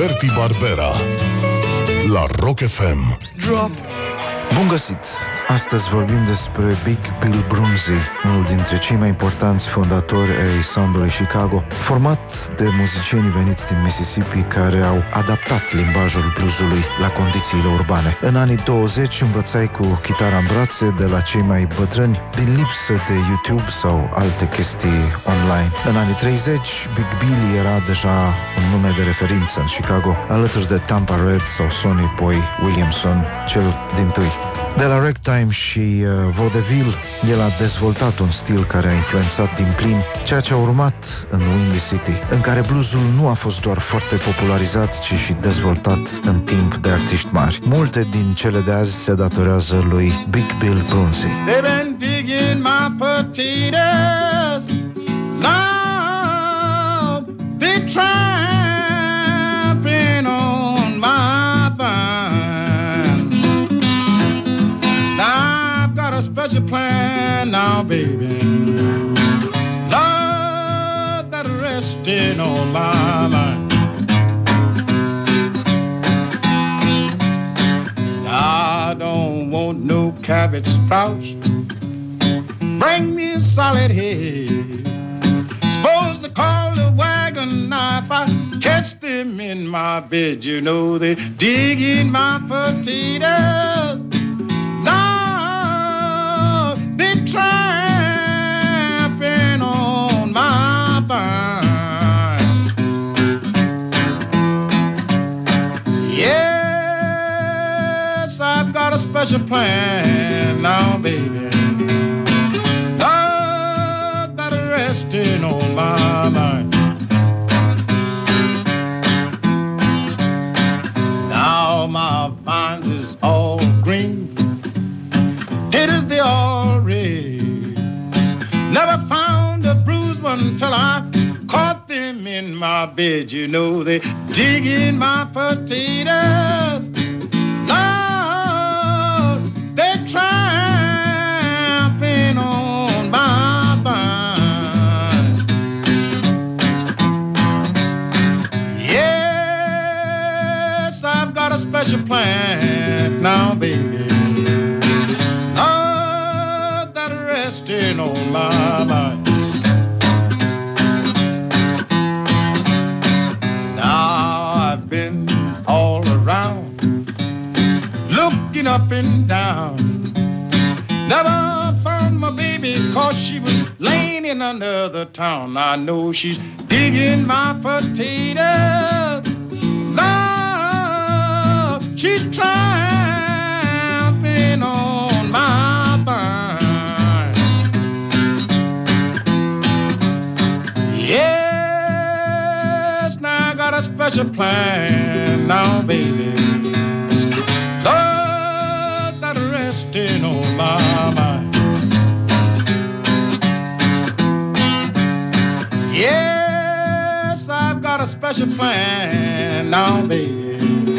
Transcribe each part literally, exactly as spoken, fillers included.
Berti Barbera la Rock F M. Drop. Bun găsit! Astăzi vorbim despre Big Bill Broonzy, unul dintre cei mai importanți fondatori ai soundului Chicago, format de muzicieni veniți din Mississippi care au adaptat limbajul bluesului la condițiile urbane. În anii douăzeci învățai cu chitara în brațe de la cei mai bătrâni, din lipsă de YouTube sau alte chestii online. În anii treizeci, Big Bill era deja un nume de referință în Chicago, alături de Tampa Red sau Sonny Boy Williamson, cel dintâi. De la ragtime și uh, vaudeville, el a dezvoltat un stil care a influențat din plin ceea ce a urmat în Windy City, în care bluesul nu a fost doar foarte popularizat, ci și dezvoltat în timp de artiști mari. Multe din cele de azi se datorează lui Big Bill Broonzy. They've been digging my potatoes, Lord, they tramping on my vine. A special plan now, baby, Lord, that resting on my mind. I don't want no cabbage sprouts, bring me a solid head. Supposed to call the wagon if I catch them in my bed. You know they dig in my potatoes, tramping on my vine. Yes, I've got a special plan now, baby, Lord, that resting on my mind. Now my vines is all green, taters they all red. Never found a bruised one until I caught them in my bed. You know they dig in my potatoes, Lord, they tramping on my vine. Yes, I've got a special plan now, baby, resting on my mind. Now I've been all around, looking up and down. Never found my baby, cause she was laying in another town. I know she's digging my potatoes, Lord, she's tramping on my vine. Yes, now I got a special plan now, baby, Lord, that resting on my mind. Yes, I've got a special plan now, baby,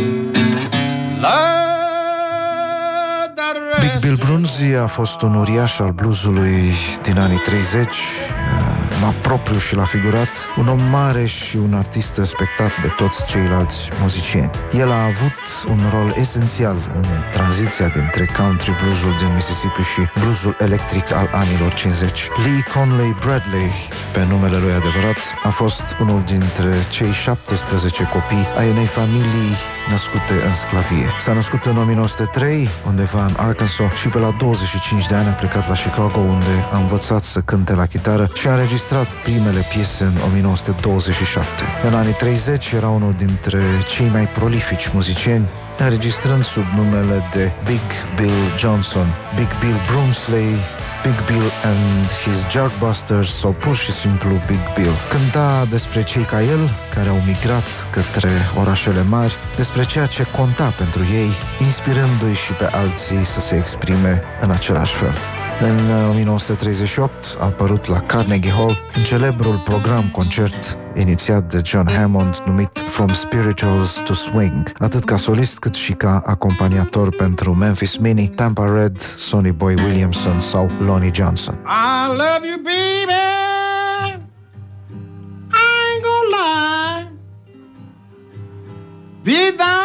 Lord, that resting. Big Bill Broonzy a fost un uriaș al bluesului din anii treizeci, la propriu și la figurat, un om mare și un artist respectat de toți ceilalți muzicieni. El a avut un rol esențial în tranziția dintre country bluesul din Mississippi și bluesul electric al anilor cincizeci. Lee Conley Bradley, pe numele lui adevărat, a fost unul dintre cei șaptesprezece copii ai unei familii născute în sclavie. S-a născut în o mie nouă sute trei, undeva în Arkansas, și pe la douăzeci și cinci de ani a plecat la Chicago, unde a învățat să cânte la chitară și a înregistrat primele piese în o mie nouă sute douăzeci și șapte. În anii treizeci era unul dintre cei mai prolifici muzicieni, înregistrând sub numele de Big Bill Johnson, Big Bill Broonzy, Big Bill and his Jarkbusters sau pur și simplu Big Bill. Cânta despre cei ca el care au migrat către orașele mari, despre ceea ce conta pentru ei, inspirându-i și pe alții să se exprime în același fel. În o mie nouă sute treizeci și opt a apărut la Carnegie Hall în celebrul program concert inițiat de John Hammond numit From Spirituals to Swing, atât ca solist cât și ca acompaniator pentru Memphis Minnie, Tampa Red, Sonny Boy Williamson sau Lonnie Johnson. I love you, baby, I ain't gonna lie,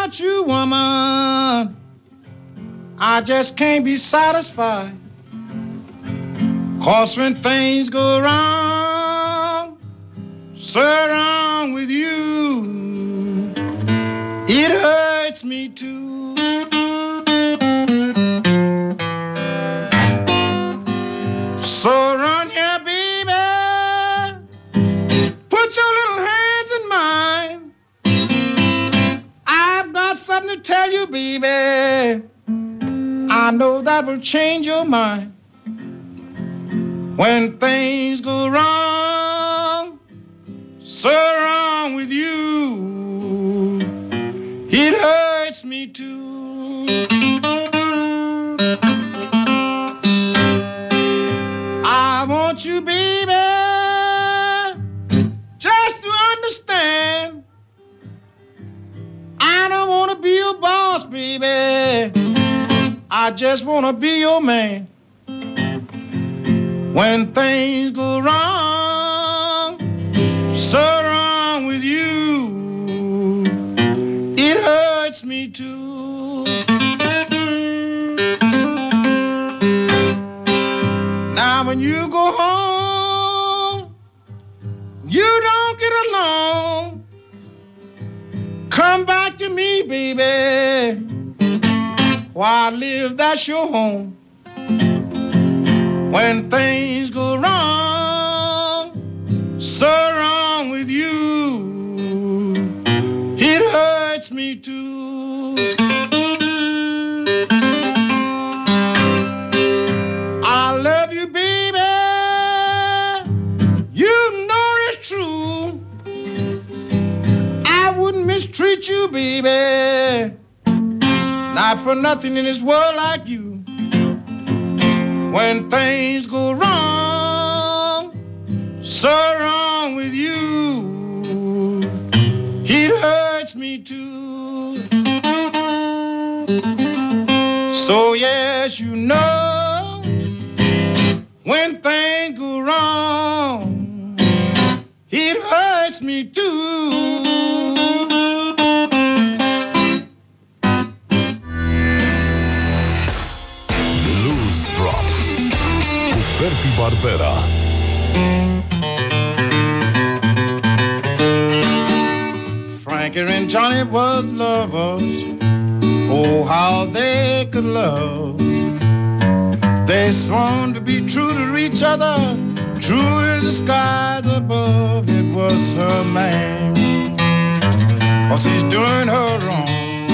about you, woman, I just can't be satisfied. 'Cause when things go wrong, so wrong with you, it hurts me too. So run here, baby, put your little hands in mine. I've got something to tell you, baby. I know that will change your mind. When things go wrong, so wrong with you, it hurts me too. I want you, baby, just to understand. I don't want to be your boss, baby. I just want to be your man. When things go wrong, so wrong with you, it hurts me too. Now when you go home, you don't get along. Come back to me, baby. Where I live, that's your home. When things go wrong, so wrong with you, it hurts me too. I love you, baby, you know it's true. I wouldn't mistreat you, baby, not for nothing in this world like you. When things go wrong, so wrong with you, it hurts me too. So yes, you know, when things go wrong, it hurts me too. Berti Barbera. Frankie and Johnny was lovers. Oh, how they could love. They sworn to be true to each other, true as the skies above. It was her man, 'cause he's doing her wrong.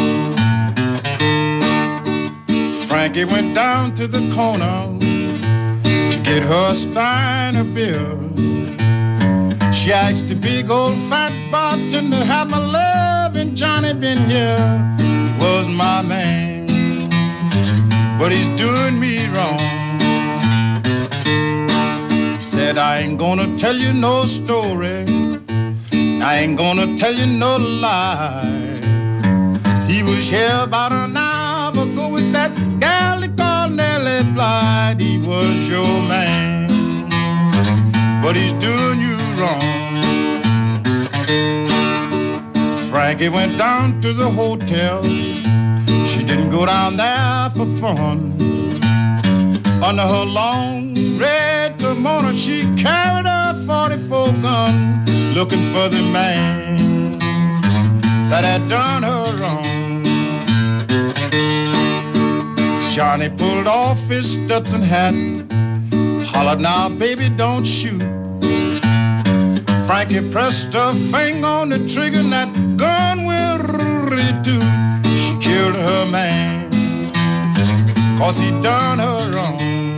Frankie went down to the corner, get her a stein of beer. She asked the big old fat bartender, have my love and Johnny been here? Was my man, but he's doing me wrong. He said, I ain't gonna tell you no story, I ain't gonna tell you no lie. He was here about an hour ago with that gal they called Nellie Blythe. He was your man, but he's doing you wrong. Frankie went down to the hotel. She didn't go down there for fun. Under her long red kimono, she carried a forty-four gun, looking for the man that had done her wrong. Johnny pulled off his Stetson hat, hollered, now baby don't shoot. Frankie pressed her finger on the trigger and that gun will toot. She killed her man, 'cause he done her wrong.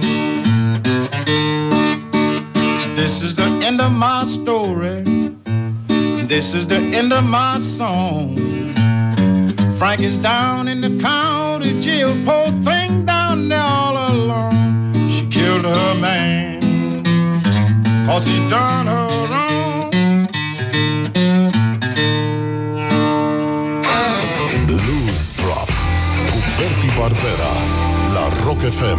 This is the end of my story, this is the end of my song. Frankie's down in the county jail, poor thing down there all alone. She killed her man, 'cause he done her wrong. Blues Drop cu Berti Barbera la Rock F M.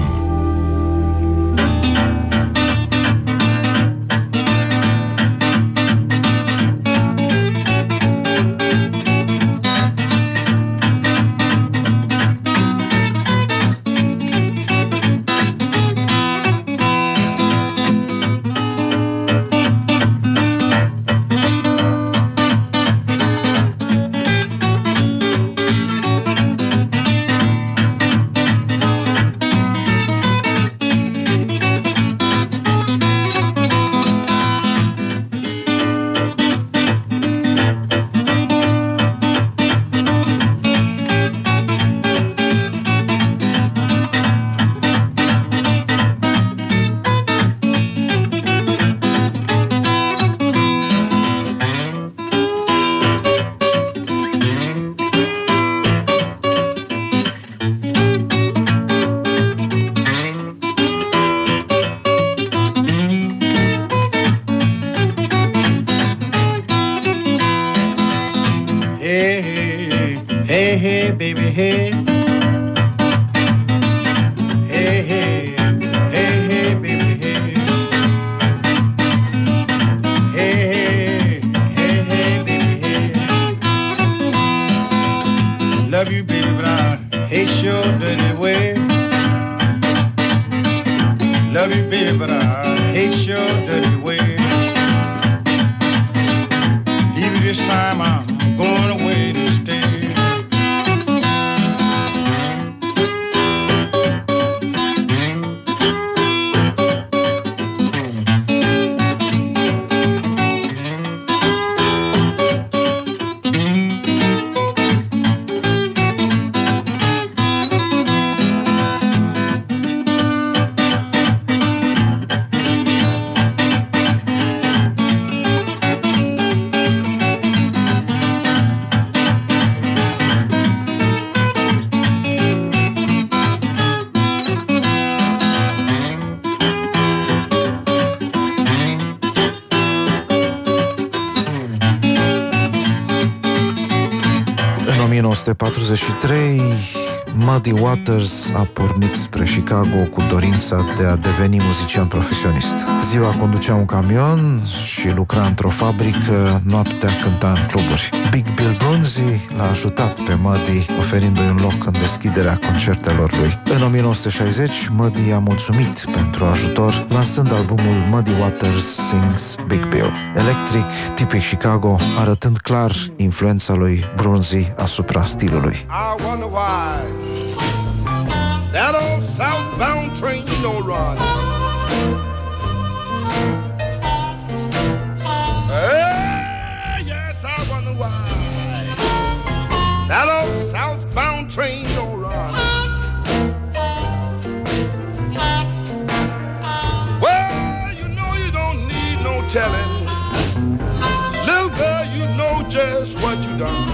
hey, baby, hey. Hey, hey, hey, hey, baby, hey. Hey, hey, hey, hey, baby, hey. Love you, baby, but I hate your dirty way. Love you, baby, but I hate your dirty way. Leave you this time, I'm going away to stay. nouăsprezece patruzeci și trei, Muddy Waters a pornit spre Chicago cu dorința de a deveni muzician profesionist. Ziua conducea un camion și lucra într-o fabrică, noaptea cânta în cluburi. Big Bill Brunzi l-a ajutat pe Muddy, oferindu-i un loc în deschiderea concertelor lui. În o mie nouă sute șaizeci, Muddy a mulțumit pentru ajutor, lansând albumul Muddy Waters Sings Big Bill. Electric, tipic Chicago, arătând clar influența lui Brunzi asupra stilului. I wonder why that old southbound train don't run. Hey, yes, I wonder why that old southbound train don't run. Well, you know you don't need no telling. Little girl, you know just what you done.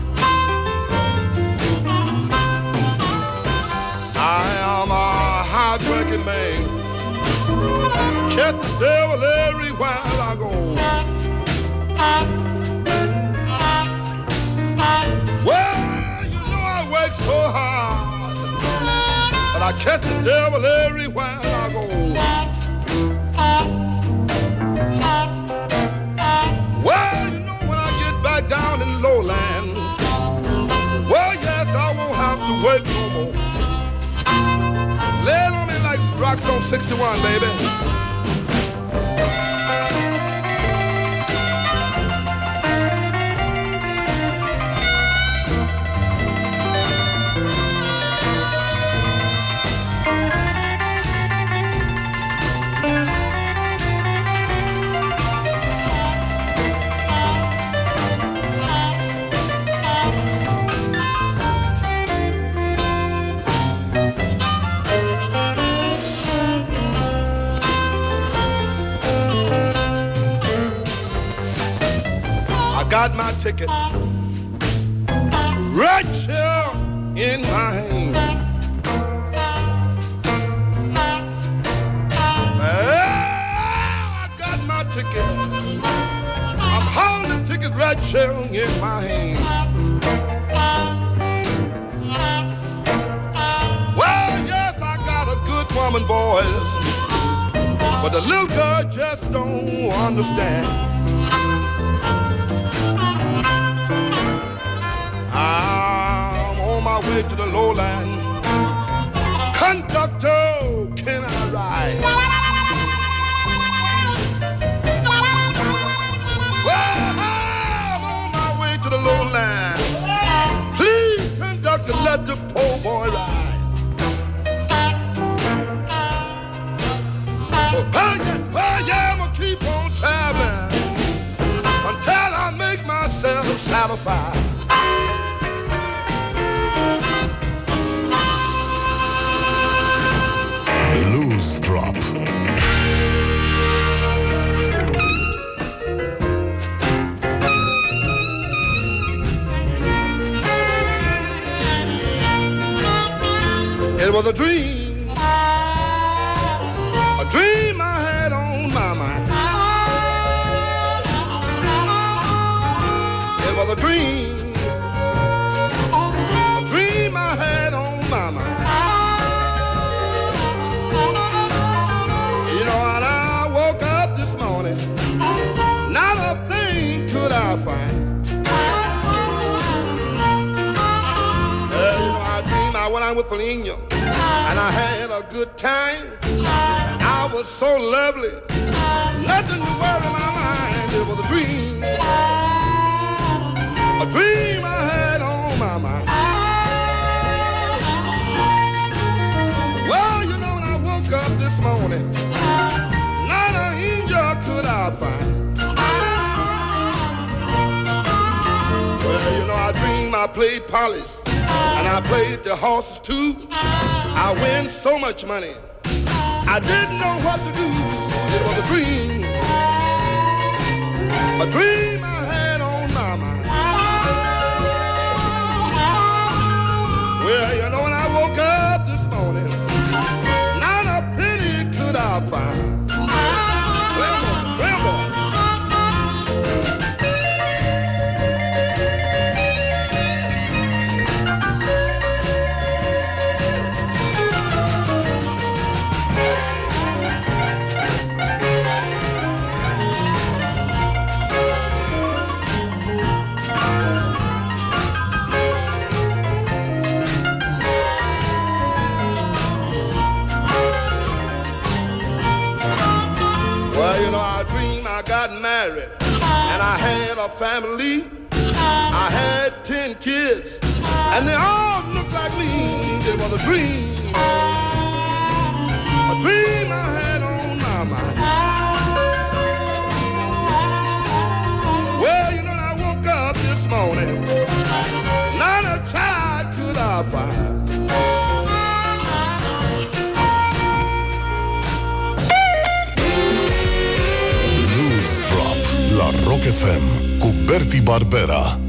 I am a hard-working man. Catch the devil everywhere I go. Well, you know I work so hard, but I catch the devil everywhere I go. Well, you know when I get back down in lowland, well, yes, I won't have to work no more. Lay it on me like rocks on sixty-one, baby. Got my ticket right here in my hand. Well, I got my ticket. I'm holding the ticket right here in my hand. Well, yes, I got a good woman, boys, but the little girl just don't understand. I'm on my way to the lowland. Conductor, can I ride? Well, I'm on my way to the lowland. Please, conductor, let the poor boy ride. Oh, yeah, oh, yeah, I'm gonna keep on traveling until I make myself satisfied. Blues Drop. It was a dream, a dream I had on my mind. It was a dream, with Felina, and I had a good time. I was so lovely, nothing to worry my mind. It was a dream, a dream I had on my mind. Well, you know, when I woke up this morning, not an angel could I find. Well, you know, I dreamed I played police, and I played the horses too. I win so much money, I didn't know what to do. It was a dream, a dream I had on my mind. Well, you know, when I woke up this morning, not a penny could I find. Well, well, boy. I got married and I had a family. I had ten kids and they all looked like me. It was a dream, a dream I had on my mind. Well, you know, when I woke up this morning, not a child could I find. La Rock F M cu Bertie Barbera.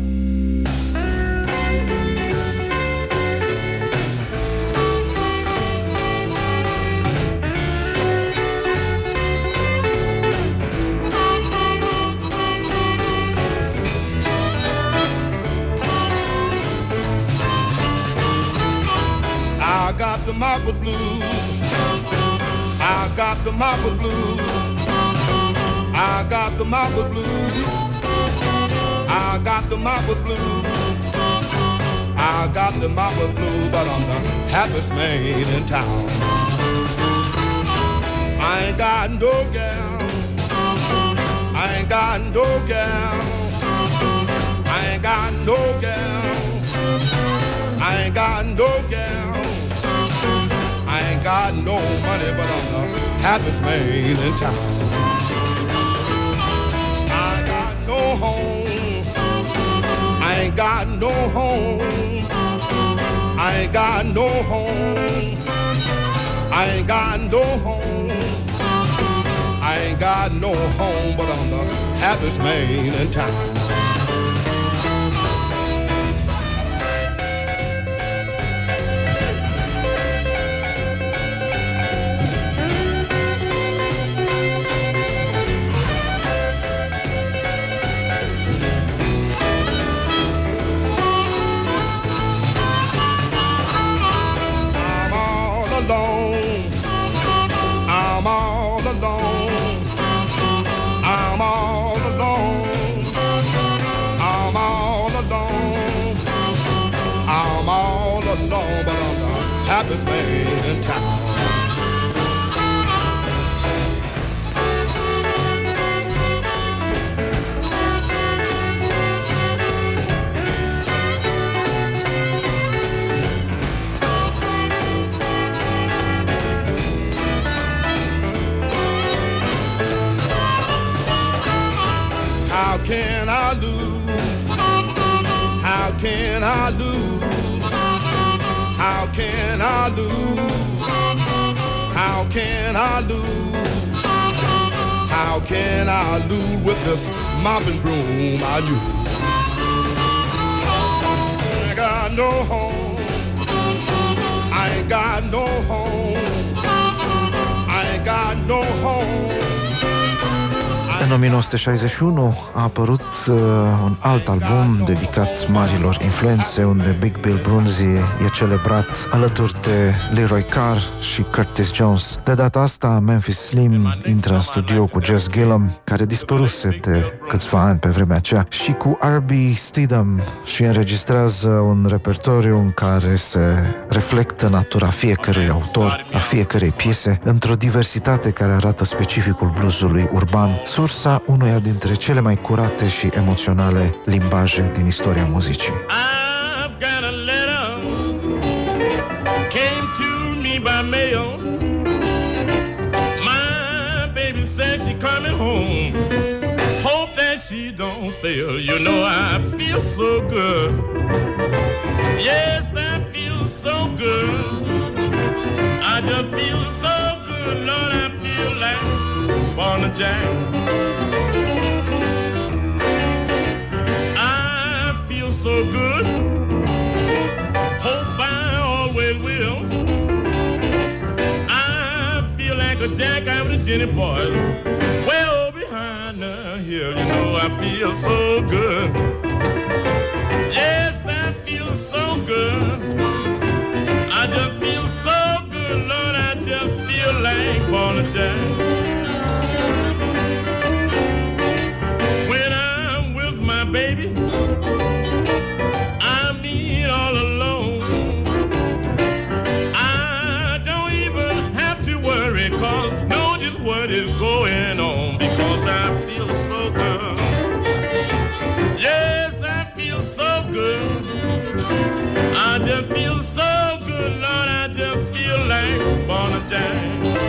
I got the marble blues. I got the marble blues. I got the marble blues. I got the marble blues. I got the marble blues, but I'm the happiest man in town. I ain't got no gal. I ain't got no gal. I ain't got no gal. I ain't got no gal. I ain't got no money, but I'm the happiest man in town. No home, I ain't got no home. I ain't got no home. I ain't got no home. I ain't got no home, but I'm the happiest man in town. I'm all alone. I'm all alone. I'm all alone. I'm all alone, but I'm the happiest man in town. How can I lose? How can I lose? How can I lose? How can I lose? How can I lose with this mopping broom I use? I ain't got no home. I ain't got no home. I ain't got no home. În o mie nouă sute șaizeci și unu a apărut uh, un alt album dedicat marilor influențe, unde Big Bill Broonzy e celebrat alături de Leroy Carr și Curtis Jones. De data asta, Memphis Slim intră în studio cu Jess Gillum, care dispăruse de câțiva ani pe vremea aceea, și cu R B Steedham, și înregistrează un repertoriu în care se reflectă natura fiecărui autor, a fiecărei piese, într-o diversitate care arată specificul bluesului urban, sursa unuia dintre cele mai curate și emoționale limbaje din istoria muzicii. I've got a letter came to me by mail. My baby says she coming home. Hope that she don't fail. You know I feel so good. Yes, I feel so good. I just feel so good, Lord, I feel like born a jack. I feel so good. Hope I always will. I feel like a jack out of the Jenny boys, well behind the hill. You know I feel so good. Yes, I feel so good. I just feel so good, Lord, I just feel like born a jack. When I'm with my baby, I mean all alone. I don't even have to worry, cause know just what is going on, because I feel so good. Yes, I feel so good. I just feel so good, Lord, I just feel like born a jack.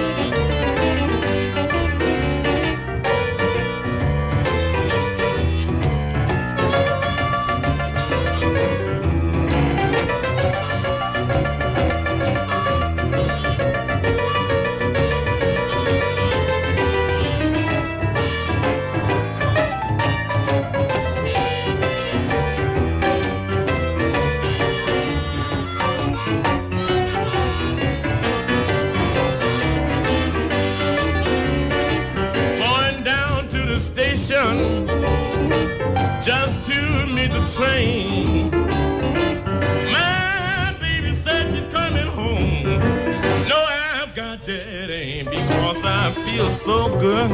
Just to meet the train. My baby says she's coming home. No, I've got that aim, because I feel so good.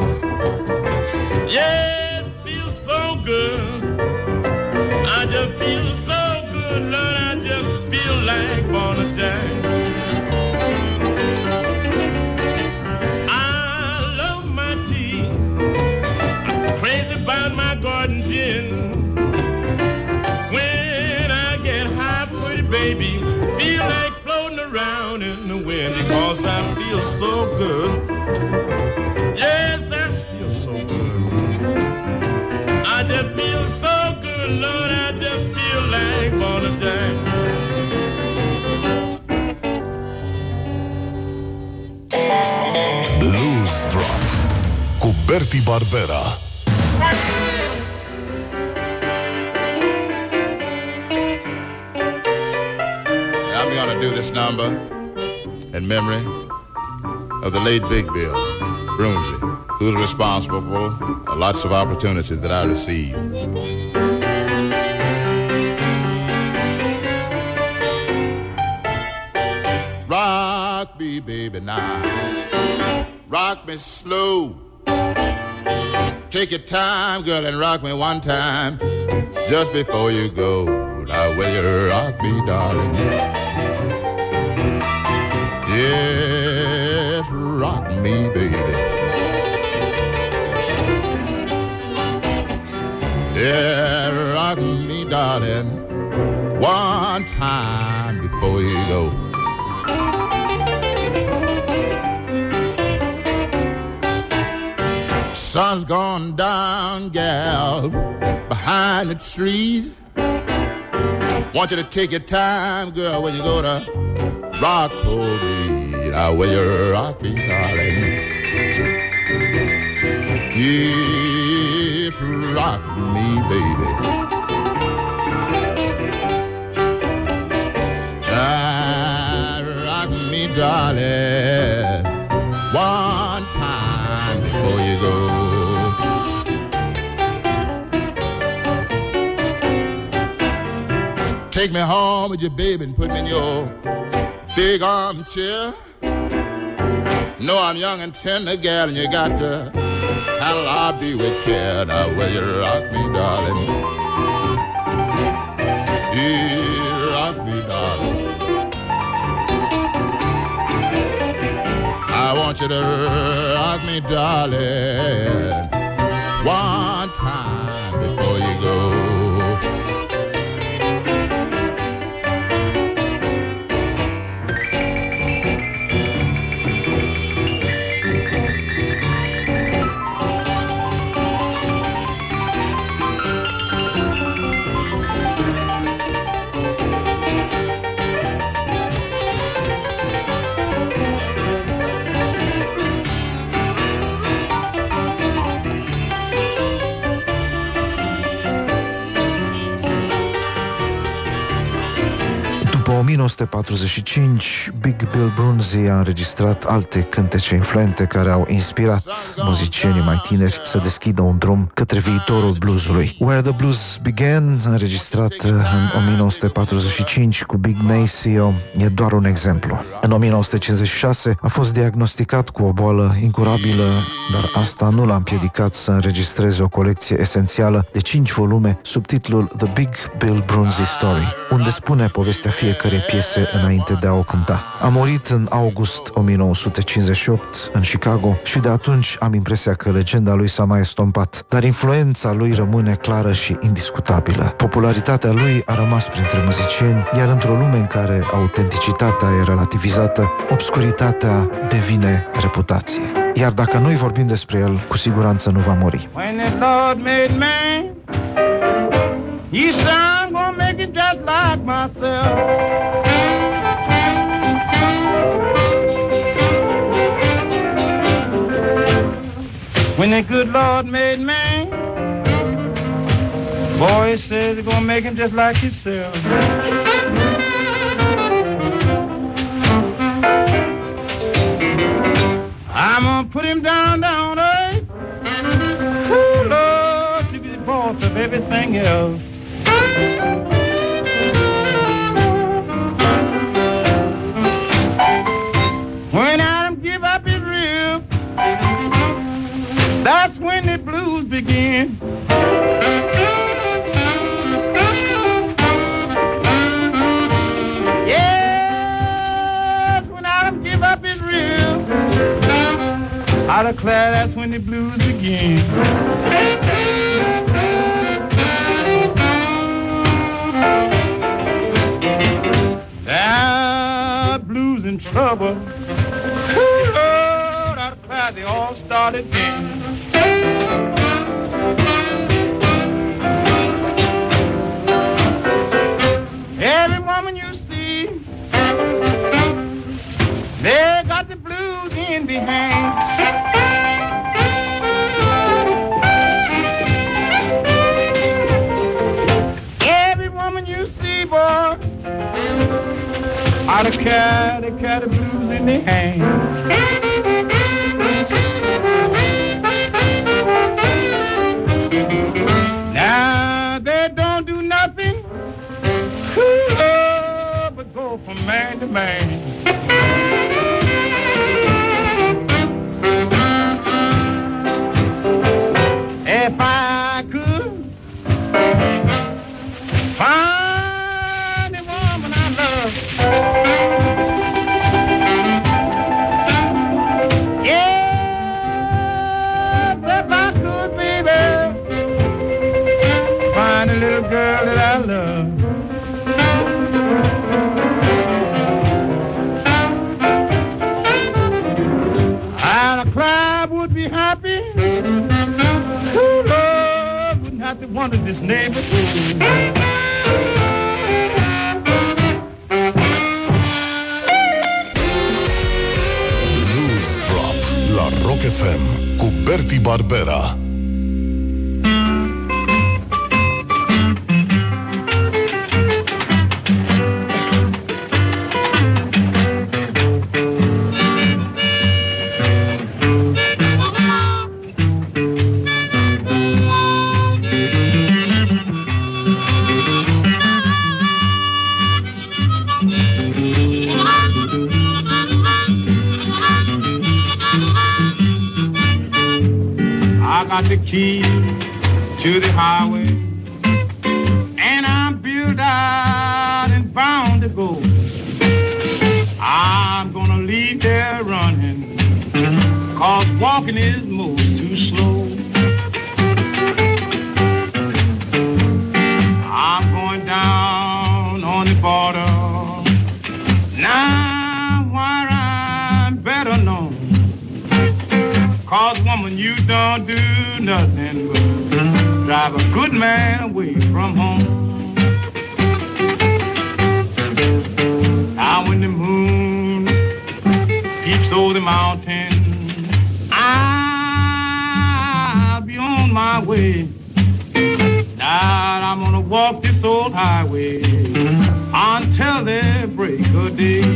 Yes, feel so good. I just feel so good, Lord, I just feel like born a jack. I love my tea. I'm crazy about my garden gin. When I get high, pretty baby, feel like floating around in the wind, because I feel so good. Yes, I feel so good. I just feel so good, Lord, I just feel like born a jack. Blues Drop cu Bertie Barbera. I'm going to do this number in memory of the late Big Bill Broonzy, who's responsible for lots of opportunities that I received. Rock me, baby, now. Rock me slow. Take your time, girl, and rock me one time just before you go. Now, will you rock me, darling? Yes, rock me, baby. Yeah, rock me, darling, one time before you go. Sun's gone down, gal, behind the trees. Want you to take your time, girl, when you go to rock for me. Now, will you rock me, darling? Yes, rock me, baby. Ah, rock me, darling, one time before you go. take me home with your baby and put me in your big armchair. No, I'm young and tender, gal, and you got to handle I'll be with care. Now, will you rock me, darling? Yeah, rock me, darling. I want you to rock me, darling, one time before you go. În nouăsprezece patruzeci și cinci, Big Bill Broonzy a înregistrat alte cântece influente care au inspirat muzicienii mai tineri să deschidă un drum către viitorul bluesului. Where the Blues Began, înregistrat în nouăsprezece patruzeci și cinci cu Big Maceo, e doar un exemplu. În nouăsprezece cincizeci și șase a fost diagnosticat cu o boală incurabilă, dar asta nu l-a împiedicat să înregistreze o colecție esențială de cinci volume sub titlul The Big Bill Broonzy Story, unde spune povestea fiecărei piese înainte de a o cânta. A murit în august nouăsprezece cincizeci și opt în Chicago și de atunci am impresia că legenda lui s-a mai estompat, dar influența lui rămâne clară și indiscutabilă. Popularitatea lui a rămas printre muzicieni, iar într-o lume în care autenticitatea e relativizată, obscuritatea devine reputație. Iar dacă noi vorbim despre el, cu siguranță nu va muri. When the Lord made man, He said, I'm gonna make it just like myself. When the good Lord made man, boy, He says He's gonna make him just like Himself. I'm gonna put him down, down earth. Ooh, Lord, to be the boss of everything else. When Adam give up his rib, that's when the blues begin. Yes, when Adam give up his rib, I declare that's when the blues begin. That blues in trouble. Ooh, Lord, I declare they all started again. Every woman you see, they got the blues in behind. Every woman you see, boy, I the cat, the cat the blues in their hand. Now they don't do nothing, oh, but go from man to man. If I could find a woman I love, yes, if I could, baby, find a little girl that I love. And a crowd would be happy. Who love wouldn't have to wonder this neighborhood. Blues Drop la Rock F M cu Bertie Barbera. got the key to the highway, and I'm built out and bound to go. I'm gonna leave there running, 'cause walking is most too slow. I'm going down on the border, now where I'm better known. 'Cause woman, you don't do nothing but drive a good man away from home. Now when the moon peeps over the mountain, I'll be on my way. Now I'm gonna walk this old highway until the break of day.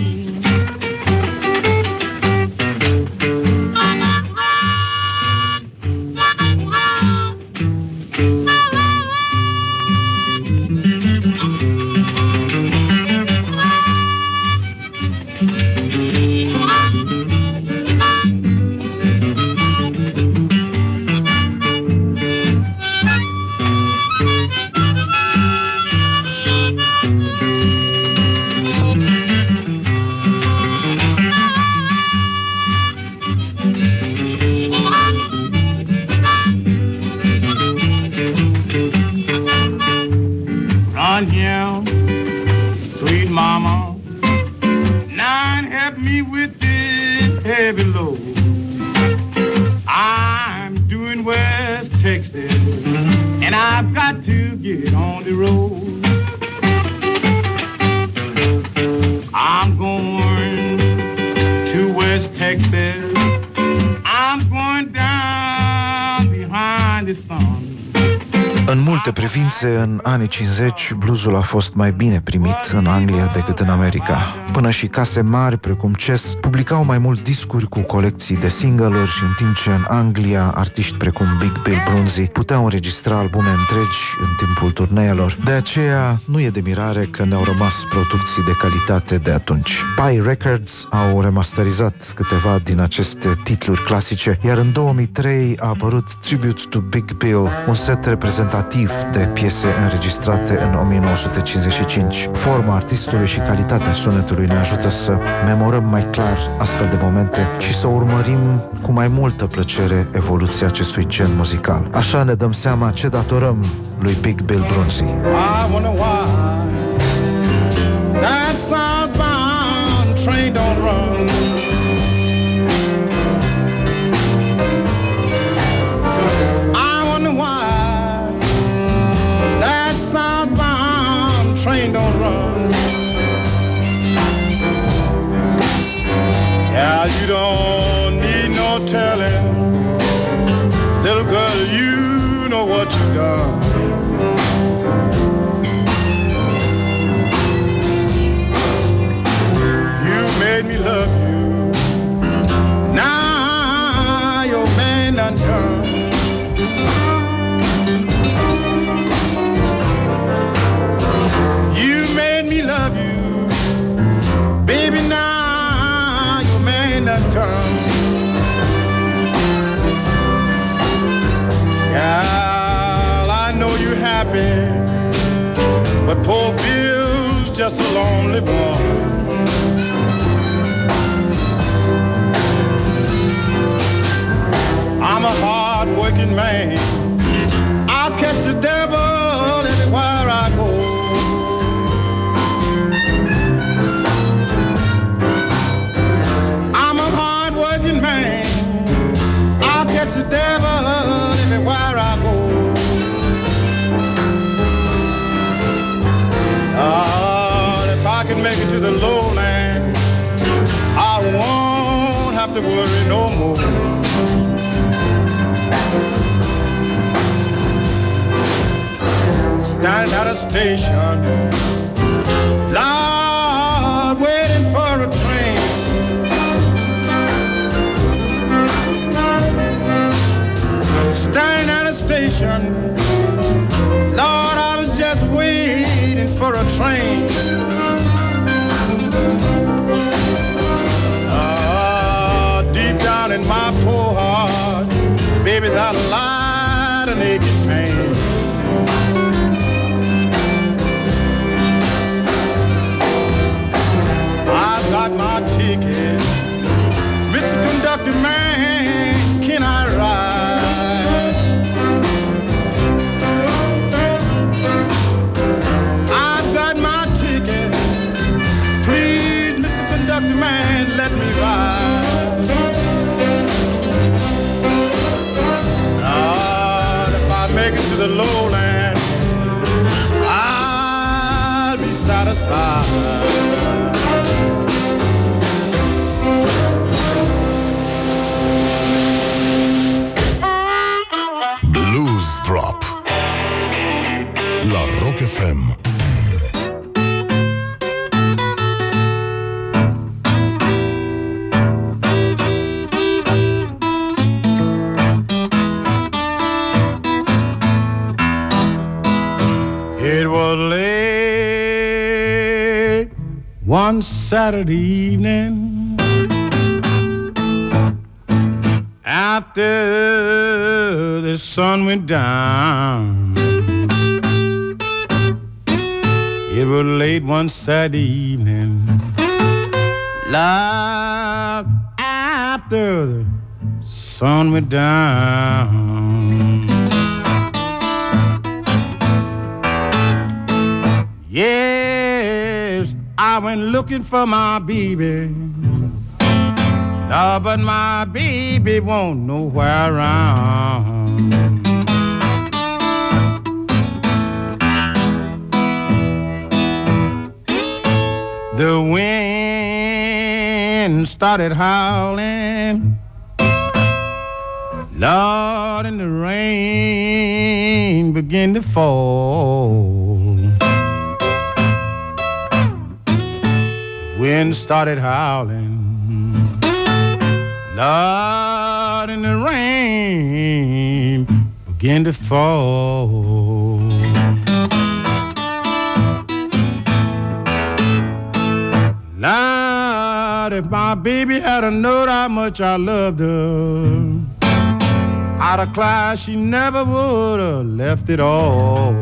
În anii cincizeci, bluesul a fost mai bine primit în Anglia decât în America. Până și case mari, precum Chess, publicau mai mult discuri cu colecții de single-uri, în timp ce în Anglia, artiști precum Big Bill Broonzy puteau înregistra albume întregi în timpul turneelor. De aceea, nu e de mirare că ne-au rămas producții de calitate de atunci. Pye Records au remasterizat câteva din aceste titluri clasice, iar în două mii trei a apărut Tribute to Big Bill, un set reprezentativ de piese înregistrate în o mie nouă sute cincizeci și cinci. Forma artistului și calitatea sunetului ne ajută să memorăm mai clar astfel de momente și să urmărim cu mai multă plăcere evoluția acestui gen muzical. Așa ne dăm seama ce datorăm lui Big Bill Broonzy. I wonder why that southbound train don't run. I wonder why that southbound train don't run. Yeah, you don't need no telling, little girl, you know what you done. You made me love you, now your man done come. You made me love you, baby, now your man done come. Girl, I know you're happy, but poor Bill's just a lonely boy. I'm a hard-working man, I'll catch the devil everywhere I go. I'm a hard-working man, I'll catch the devil everywhere I go. Oh, if I can make it to the lowland, I won't have to worry no more. Standing at a station, Lord, waiting for a train. Standing at a station, Lord, I was just waiting for a train. Ah, deep down in my poor heart, baby, that lie the lowland, I'll be satisfied. Blues Drop la Rock F M. It was late one Saturday evening after the sun went down. It was late one Saturday evening, Lord, after the sun went down. Yes, I went looking for my baby, no, but my baby won't nowhere around. The wind started howling, Lord, and the rain began to fall. Wind started howling, Lord, and the rain began to fall. Lord, if my baby had a known how much I loved her, I'd have cried she never would have left it all.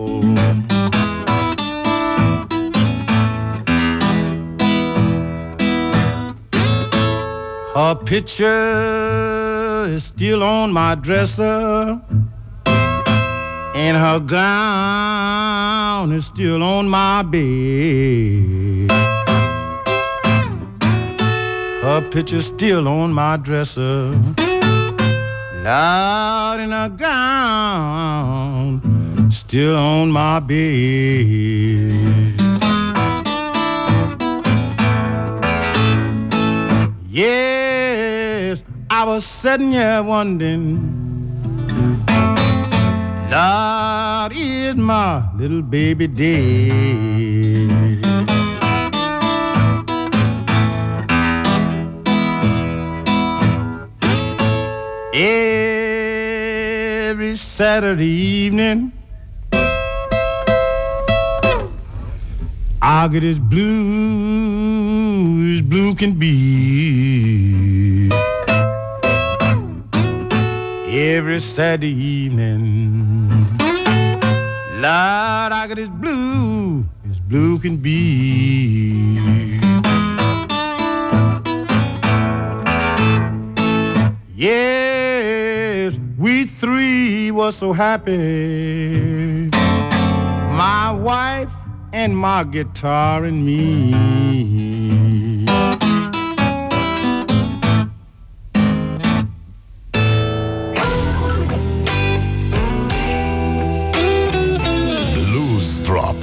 Her picture is still on my dresser, and her gown is still on my bed. Her picture's still on my dresser, Lord, and her gown still on my bed. Yes, I was sitting here wondering, Lord, is my little baby dead? Every Saturday evening, I get as blue as blue can be. Every Saturday evening, Lord, I get as blue as blue can be. Yes, we three were so happy, my wife and my guitar and me. Blues Drop.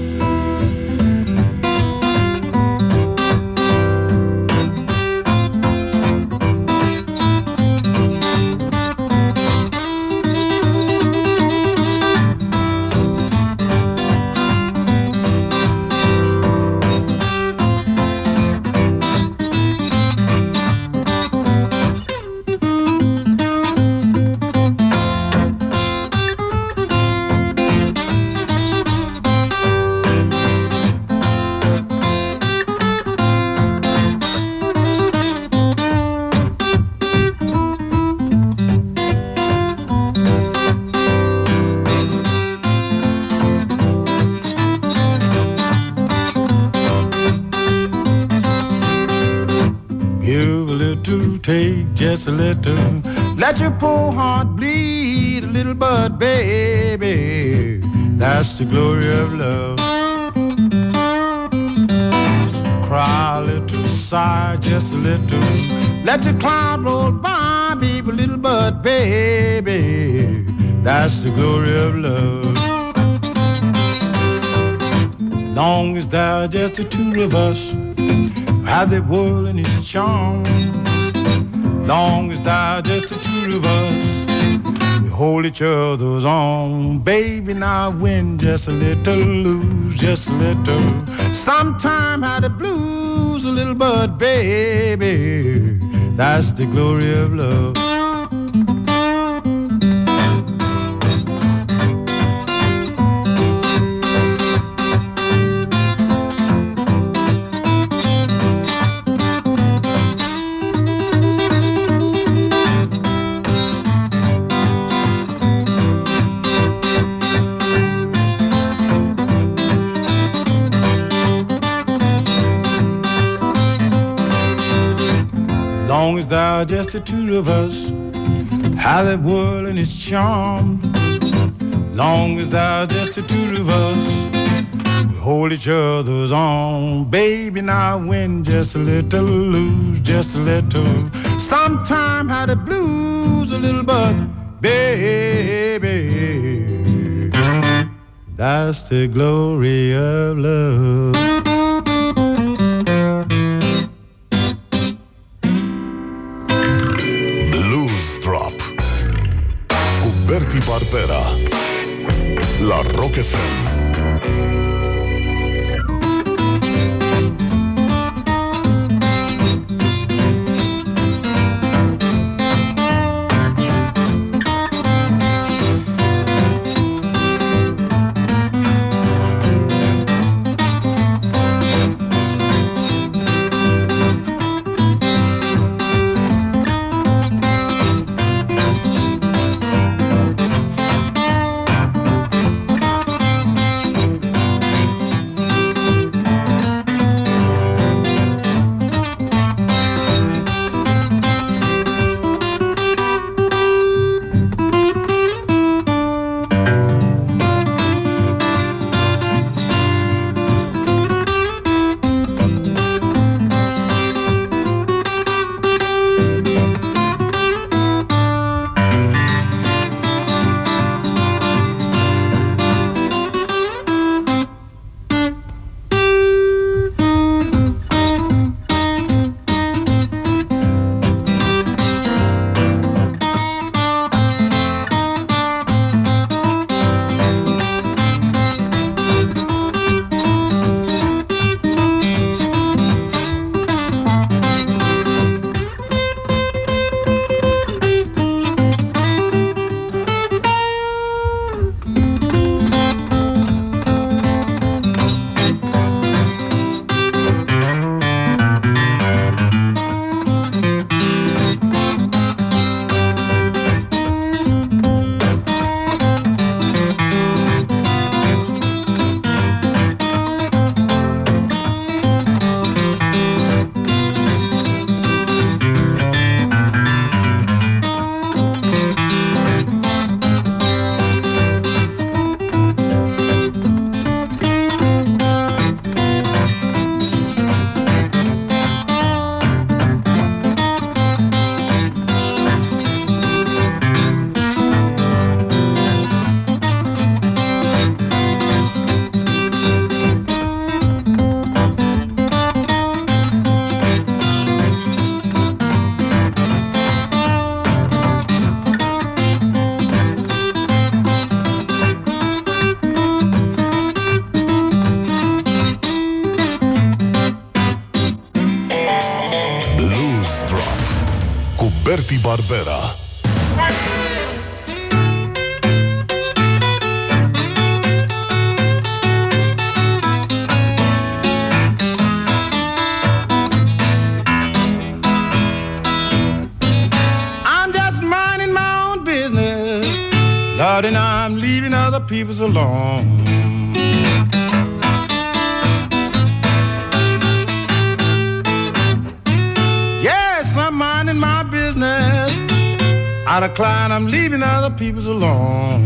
Take just a little, let your poor heart bleed a little, but baby, that's the glory of love. Cry a little, sigh just a little, let your cloud roll by, baby, little, but baby, That's the glory of love. Long as there are just the two of us, have the world in its charm. Long as there are just the two of us, we hold each other's arm. Baby, now win just a little, lose just a little. Sometime have the blues a little, but baby, that's the glory of love. Long as there are just the two of us, how that world and its charm. Long as there are just the two of us, we hold each other's arm. Baby, now win just a little, lose just a little. Sometime how the blues a little, but baby, that's the glory of love. Berti Barbera la Rock F M. Berti Barbera. I'm just minding my own business, Lord, and I'm leaving other people's alone. I'm minding my business. I decline, I'm leaving other people's alone.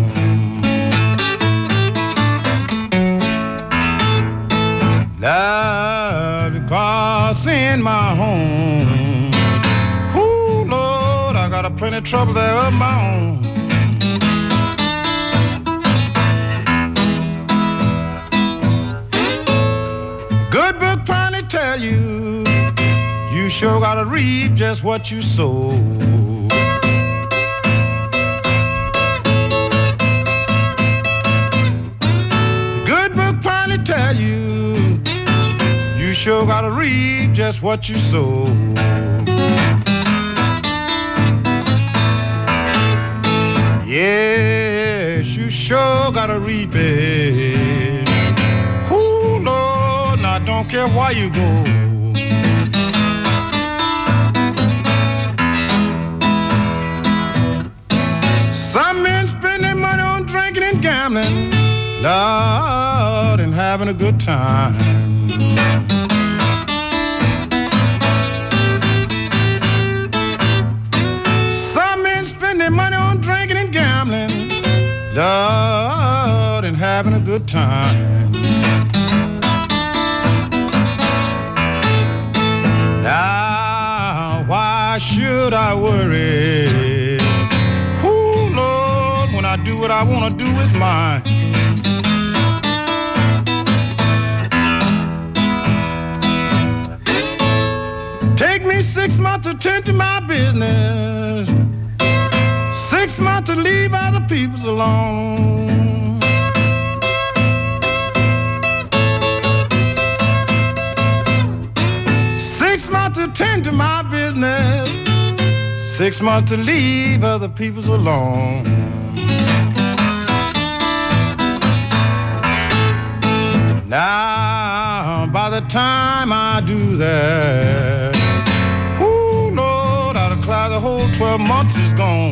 Love, because in my home, ooh, Lord, I got a plenty of trouble there of my own. tell you, you sure gotta reap just what you sow. The good book finally tell you, you sure gotta reap just what you sow. Yes, you sure gotta reap it. Ooh, Lord, I don't care where you go. Some men spend their money on drinking and gambling, Lord, and having a good time. Some men spend their money on drinking and gambling, Lord, and having a good time. Now, why should I worry? Ooh, Lord, when I do what I want to do with mine. Take me six months to tend to my business, six months to leave other people's alone. Six months to tend to my business, six months to leave other people's alone. Now, by the time I do that, ooh, Lord, I'd declare the whole twelve months is gone.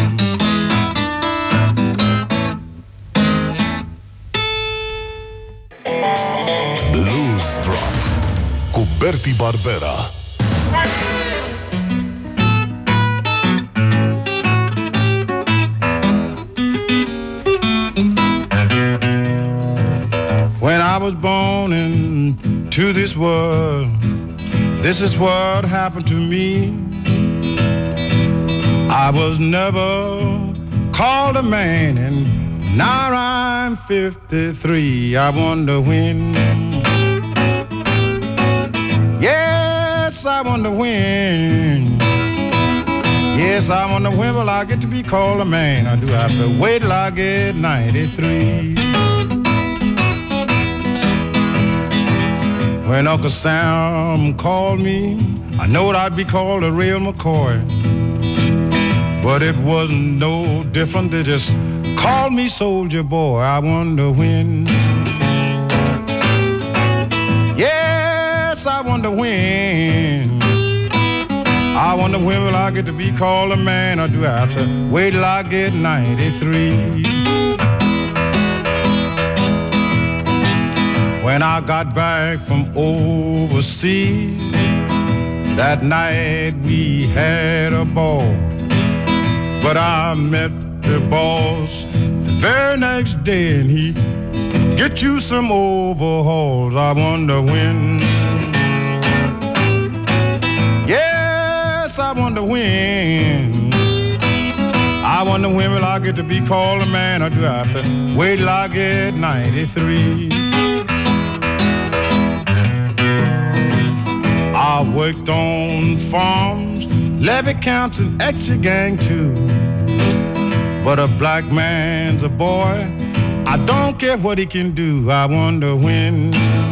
Blues Drop cu Bertie Barbera. When I was born into this world, this is what happened to me. I was never called a man, and now I'm fifty-three. I wonder when. Yes, I wonder when. Yes, I wonder when will I get to be called a man, or do I have to wait till I get ninety-three? When Uncle Sam called me, I knowed I'd be called a real McCoy. But it wasn't no different, they just called me Soldier Boy. I wonder when. Yes, I wonder when. I wonder when will I get to be called a man, or do I have to wait till I get ninety-three? When I got back from overseas, that night we had a ball. But I met the boss the very next day, and he get you some overhauls. I wonder when. Yes, I wonder when. I wonder when will I get to be called a man, or do I have to wait till I get ninety-three? I worked on farms, levee camps, and extra gang too. But a black man's a boy, I don't care what he can do. I wonder when.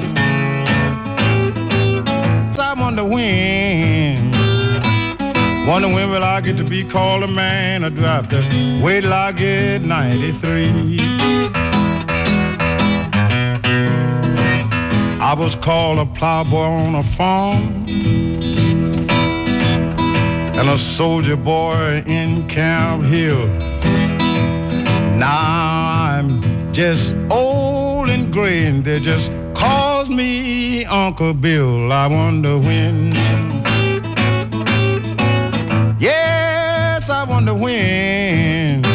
I wonder when. Wonder when will I get to be called a man, or do I have to wait till I get ninety-three? I was called a plowboy on a farm, and a soldier boy in Camp Hill. Now I'm just old and gray, and they just calls me Uncle Bill. I wonder when. Yes, I wonder when.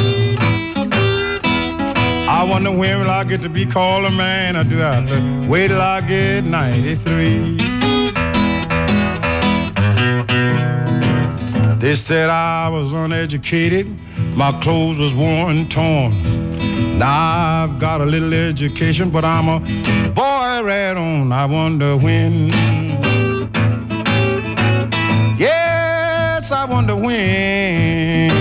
I wonder when will I get to be called a man, or do I have to wait till I get ninety-three? They said I was uneducated, my clothes was worn and torn. Now I've got a little education, but I'm a boy right on. I wonder when. guess I wonder when.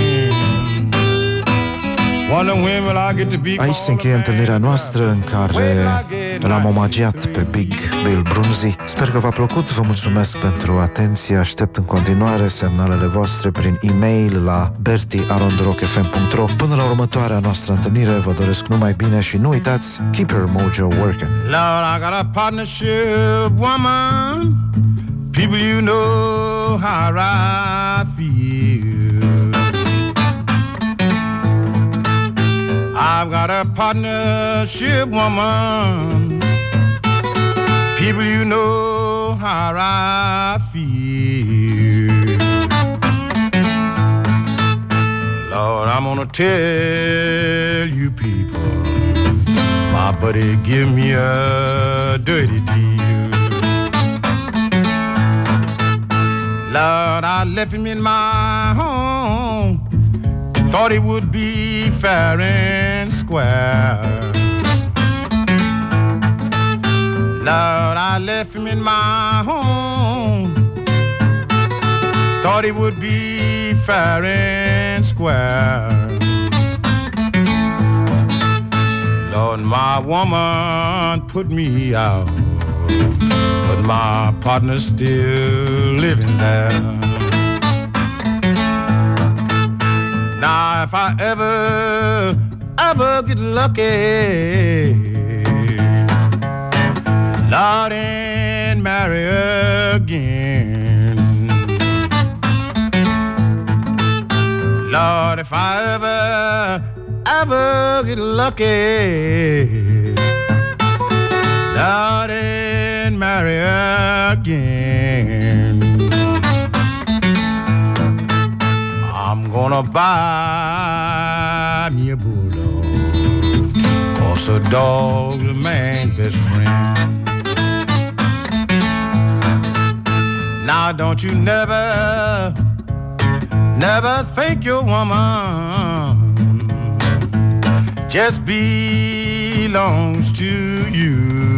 Wonder when will I get to be. Aici se încheie întâlnirea noastră în care l-am omagiat pe Big Bill Broonzy. Sper că v-a plăcut, vă mulțumesc pentru atenție. Aștept în continuare semnalele voastre prin e-mail la bertie arond rock f m punct r o. Până la următoarea noastră întâlnire, vă doresc numai bine și nu uitați, keep your mojo working. Lord, I got a partnership woman. People, you know how I feel. I've got a partnership woman. People, you know how I feel. Lord, I'm gonna tell you people, my buddy give me a dirty deal. Lord, I left him in my home, thought it would be fair and square. Lord, I left him in my home, thought it would be fair and square. Lord, my woman put me out, but my partner's still living there. Now, if I ever, ever get lucky, Lord, and marry again. Lord, if I ever, ever get lucky, Lord, and marry again, I'm gonna buy me a bulldog, 'cause a dog's a man's best friend. Now don't you never, never think your woman just belongs to you.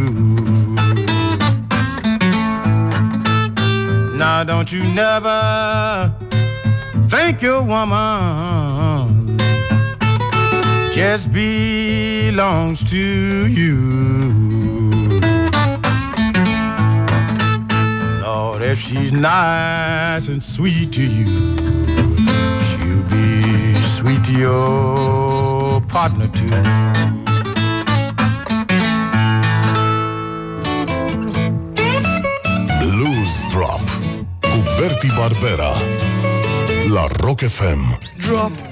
Now don't you never think your woman just belongs to you. Lord, if she's nice and sweet to you, she'll be sweet to your partner too. Blues Drop cu Bertie Barbera la Rock F M. Drop